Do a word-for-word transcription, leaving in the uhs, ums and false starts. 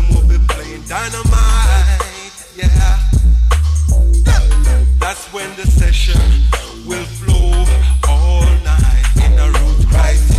will be playing dynamite. Yeah. That's when the session will flow all night in a root right.